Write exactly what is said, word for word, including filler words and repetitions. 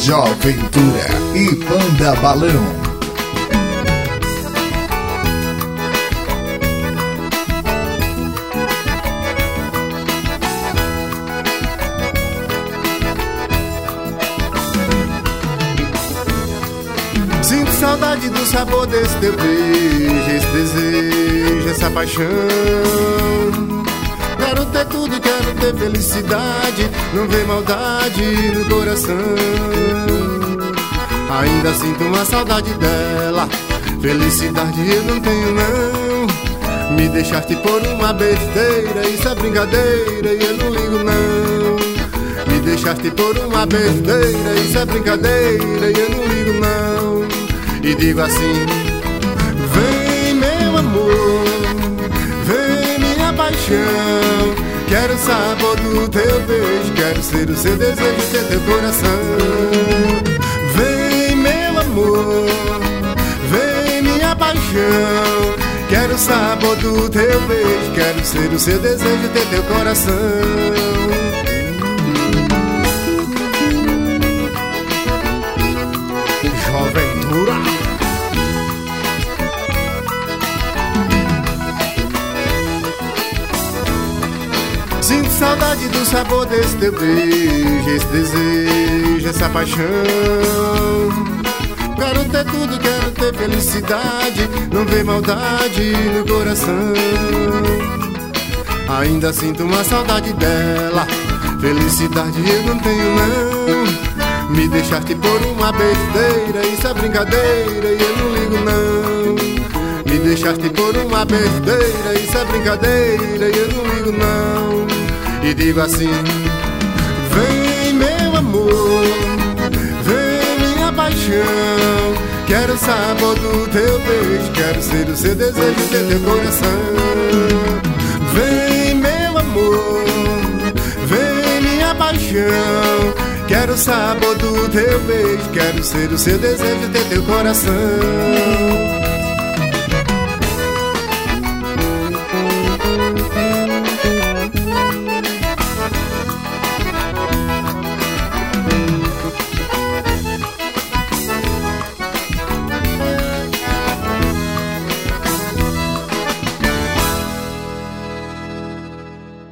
Joventura e Banda Balão. Sinto saudade do sabor desse teu beijo, esse desejo, essa paixão. Quero ter tudo, quero ter felicidade, não ver maldade no coração. Ainda sinto uma saudade dela, felicidade eu não tenho não. Me deixaste por uma besteira, isso é brincadeira e eu não ligo não. Me deixaste por uma besteira, isso é brincadeira e eu não ligo não. E digo assim: vem meu amor, vem minha paixão. Quero o sabor do teu beijo, quero ser o seu desejo, ter teu coração. Vem meu amor, vem minha paixão. Quero o sabor do teu beijo, quero ser o seu desejo, ter teu coração. Joventura. Sinto saudade do sabor desse teu beijo, esse desejo, essa paixão. Quero ter tudo, quero ter felicidade, não ver maldade no coração. Ainda sinto uma saudade dela, felicidade eu não tenho não. Me deixaste por uma besteira, isso é brincadeira e eu não ligo não. Me deixaste por uma besteira, isso é brincadeira e eu não ligo não. E digo assim: vem meu amor, vem minha paixão. Quero o sabor do teu beijo, quero ser o seu desejo, ter teu coração. Vem meu amor, vem minha paixão. Quero o sabor do teu beijo, quero ser o seu desejo, ter teu coração.